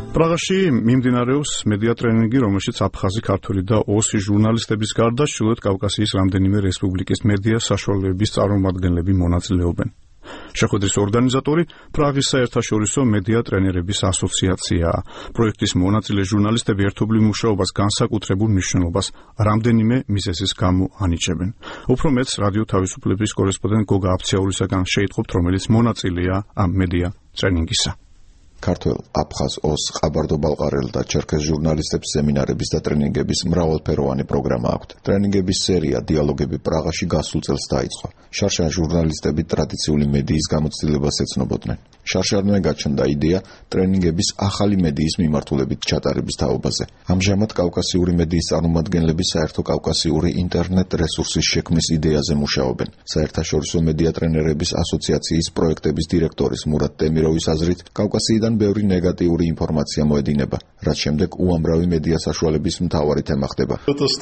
პრაღაში მიმდინარეობს მედია ტრენინგი, რომელშიც აფხაზი, ქართული და ოსი ჟურნალისტების გარდა ჩრდილოეთ კავკასიის რამდენიმე რესპუბლიკის მედია საშუალებების წარმომადგენლები მონაწილეობენ. შეხვედრის ორგანიზატორი პრაღის საერთაშორისო მედია ტრენერების ასოციაციაა. პროექტის მონაწილე ჟურნალისტები ერთობლივ მუშაობას განსაკუთრებულ მნიშვნელობას რამდენიმე მიზეზის გამო ანიჭებენ. უფრო მეტს რადიო თავისუფლების კორესპონდენტ გოგა აფციაურისაგან შეიტყობთ, რომელიც მონაწილეა ამ მედია ტრენინგისა. ქართველ, აფხაზ, ოს, ყაბარდო-ბალყარელ და ჩერქეზ ჟურნალისტებს სემინარების და ტრენინგების მრავალფეროვანი პროგრამა აქვთ. ტრენინგების სერია დიალოგები პრაღაში გასულ წელს დაიწყო. შარშან ჟურნალისტები ტრადიციული მედიის გამოცდილებას ეცნობოდნენ. შარშანმა გაჩნდა იდეა ტრენინგების ახალი მედიის მიმართულებით ჩატარების თაობაზე. ამჟამად კავკასიური მედიის წარმომადგენლები საერთო კავკასიური ინტერნეტ რესურსის შექმნის იდეაზე მუშაობენ. საერთაშორისო მედია ტრენერების ასოციაციის პროექტების დირექტორის მურატ ტემიროვის აზრით, კავკასიიდან ბევრი ნეგატიური ინფორმაცია მოედინება, რაც შემდეგ უამრავი მედია საშუალების მთავარი თემა ხდება.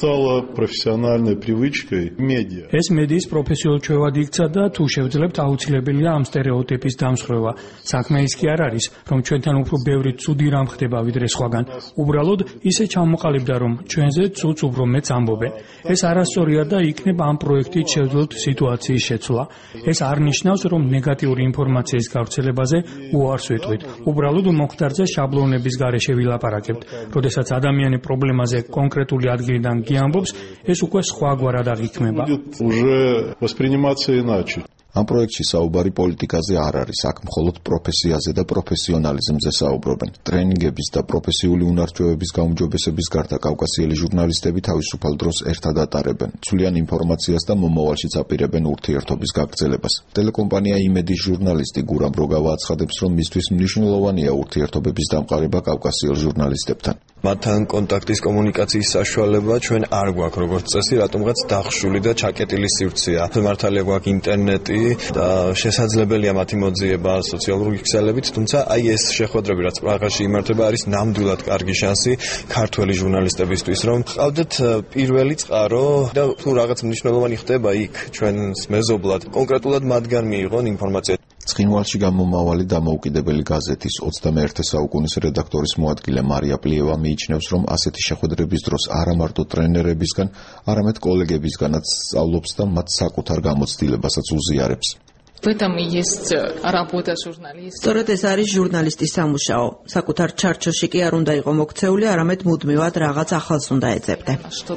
ეს მედიის პროფესიულ ჩვევად იქცა და თუ შევძლებთ, აუცილებელია ამ სტერეოტიპის დამსხვრევა. საქმე ის კი არ არის, რომ ჩვენთან უფრო ბევრი ცუდი რამ ხდება ვიდრე სხვაგან. უბრალოდ ისე ჩამოყალიბდა, რომ ჩვენზე ცუდს უფრო მეც ამბობენ. ეს არასწორია და იქნება ამ პროექტით შევძლოთ სიტუაციის შეცვლა. ეს არ ნიშნავს, რომ ნეგატიური ინფორმაციის გავრცელებაზე უარს ვიტყვით. უბრალოდ მოხდარზე შაბლონების გარეშე ვილაპარაკებთ. როდესაც ადამიანი პრობლემაზე კონკრეტული ადგილიდან გიამბობს, ეს უკვე სხვაგვარად აღიქმება. ამ პროექტში საუბარი პოლიტიკაზე არ არის, აქ მხოლოდ პროფესიაზე და პროფესიონალიზმზე საუბრობენ. ტრენინგების და პროფესიული უნარჩვევების გაუმჯობესების გარდა კავკასიელი ჟურნალისტები თავისუფალ დროს ერთად ატარებენ, ცვლიან ინფორმაციას და მომავალშიც აპირებენ ურთიერთობის გაგრძელებას. ტელეკომპანია იმედის ჟურნალისტი გურამ როგავა აცხადებს, რომ მისთვის მნიშვნელოვანია ურთიერთობების დამყარება კავკასიელ ჟურნალისტებთან. მათთან კონტაქტის კომუნიკაციის საშუალება ჩვენ არ გვაქვს როგორც წესი, რატომღაც დახშული და ჩაკეტილი სივრცეა. მართალია გვაქვს ინტერნეტი და შესაძლებელია მათი მოძიება სოციალური ქსელებით, თუმცა აი ეს შეხვედრები, რაც პრაღაში იმართება, არის ნამდვილად კარგი შანსი ქართველი ჟურნალისტებისთვის, რომ ყავდეთ პირველი წყარო და თუ რაღაც მნიშვნელოვანი ხდება იქ ჩვენს მეზობლად, კონკრეტულად მათგან მიიღონ ინფორმაცია. ცხინვალში გამომავალი დამოუკიდებელი გაზეთის 21 საუკუნის რედაქტორის მოადგილე მარია პლიევა მიიჩნევს, რომ ასეთი შეხვედრების დროს არა მარტო ტრენერებისგან, არამედ კოლეგებისგანაც სწავლობს და მათ საკუთარ გამოცდილებასაც უზიარებს. სწორედ ეს არის ჟურნალისტის სამუშაო. საკუთარ ჩარჩოში კი არ უნდა იყო მოქცეული, არამედ მუდმივად რაღაც ახალს უნდა ეძებდე.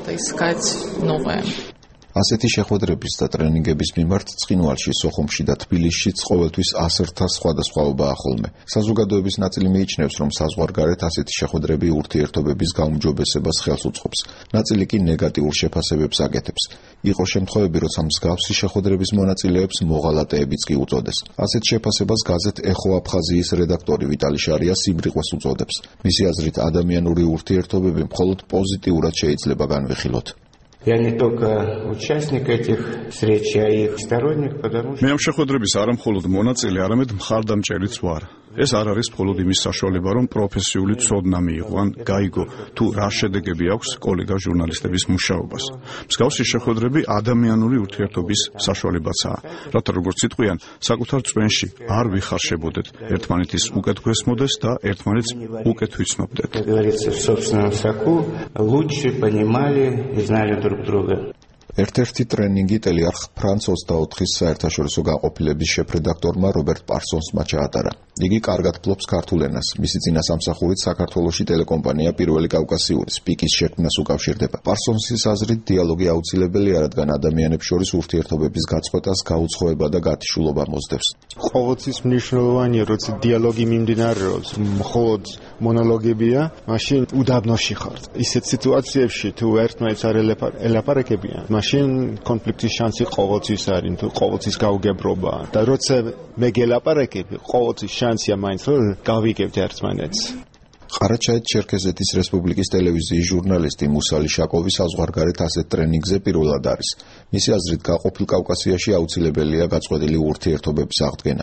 ასეთი შეხვედრების და ტრენინგების მიმართ ცხინვალში, სოხუმში და თბილისშიც ყოველთვის 100-თა სხვადასხვაობაა ხოლმე. საზოგადოების ნაწილი მიიჩნევს, რომ საზღვარგარეთ ასეთი შეხვედრები ურთიერთობების გაუმჯობესებას ხელს უწყობს. ნაწილი კი ნეგატიურ შეფასებებს აკეთებს. იყო შემთხვევები, როცა მსგავსი შეხვედრების მონაწილეებს მოღალატეებიც კი უწოდეს. ასეთ შეფასებას გაზეთ ეხო აფხაზიის რედაქტორი ვიტალი შარია სიბრიყვეს უწოდებს. მისი აზრით, ადამიანური ურთიერთობები მხოლოდ პოზიტიურად შეიძლება განვიხილოთ. Я не только участник этих встреч, а и их сторонник, потому что... მე ამ შეხვედრების არა მხოლოდ მონაწილე, არამედ მხარდამჭერიც ვარ. ეს არ არის მხოლოდ იმის საშუალება, რომ პროფესიული ცოდნა მიიღო ან გაიგო, თუ რა შედეგები აქვს კოლეგა ჟურნალისტების მუშაობას. მსგავსი შეხვედრები ადამიანური ურთიერთობის საშუალებაცაა, რათა როგორც იტყვიან, საკუთარ წვენში არ ვიხარშებოდეთ, ერთმანეთის უკეთ გვესმოდეს და ერთმანეთს უკეთ ვიცნობდეთ. Как говорится, в собственном соку лучше понимали и знали друг друга. ერთ-ერთი ტრენინგი ტელეარხ ფრანც 24-ის საერთაშორისო გაყოფილების შეფრედაქტორმა რობერტ პარსონსმა ჩაატარა. იგი კარგად ფლობს ქართულ ენას. მისი წინასამსახურით საქართველოში ტელეკომპანია პირველი კავკასიური სპიკის შექმნას უკავშირდება. პარსონსის აზრით, დიალოგი აუცილებელია, რადგან ადამიანებს შორის ურთიერთობების გაწყვეტას გაუცხოება და გათიშულობა მოსდევს. ყოველთვის მნიშვნელოვანია, როცა დიალოგი მიმდინარეობს, მხოლოდ მონოლოგებია, მაშინ უდაბნოში ხართ. ისეთ სიტუაციებში, თუ ერთმანეთს არ ელაპარაკებიან, მაშინ კონფლიქტის შანსი ყოველთვის არის, თუ ყოველთვის გაუგებრობა. და როცა მე გელაპარაკები, ყოველთვის შანსია მაინც რომ გავიგებთ ერთმანეთს. ყარაჩაეთ-ჩერქეზეთის რესპუბლიკის ტელევიზიის ჟურნალისტი მუსალი შაკოვი საზღვარგარეთ ასეთ ტრენინგზე პირველად არის. მისი აზრით, გაყოფილ კავკასიაში აუცილებელია გაწყვეტილი ურთიერთობების აღდგენა.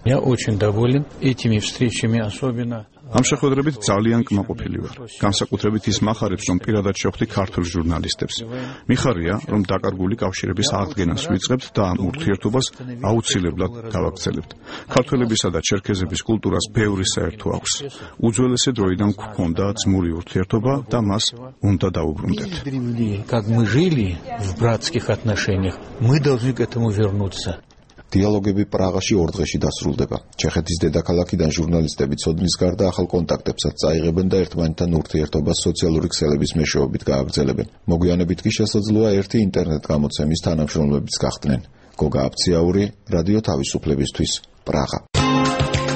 Я очень доволен этими встречами, особенно ამ შეხვედრებით ძალიან კმაყოფილი ვარ. განსაკუთრებით ის მახარებს, რომ პირადად შევხვდი ქართულ ჟურნალისტებს. მიხარია, რომ დაკარგული კავშირების აღდგენას ვიწყებთ და ამ ურთიერთობას აუცილებლად გავაგრძელებთ. ქართველებისა და ჩერქეზების კულტურას ბევრი საერთო აქვს. უძველესი დროიდან გვქონდა ძმური ურთიერთობა და მას უნდა დაუბრუნდეთ. Как мы жили в братских отношениях, мы должны к этому вернуться. დიალოგები პრაღაში 2 დღეში დასრულდება. ჩეხეთის დედაქალაქიდან ჟურნალისტები ცოდნის გარდა ახალ კონტაქტებსაც წაიღებენ და ერთმანეთთან ურთიერთობას სოციალური ქსელების მეშვეობით გააგრძელებენ. მოგვიანებით კი შესაძლოა ერთი ინტერნეტ გამოცემის თანამშრომლებიც გახდნენ. გოგა აფციაური, რადიო თავისუფლებისთვის, პრაღა.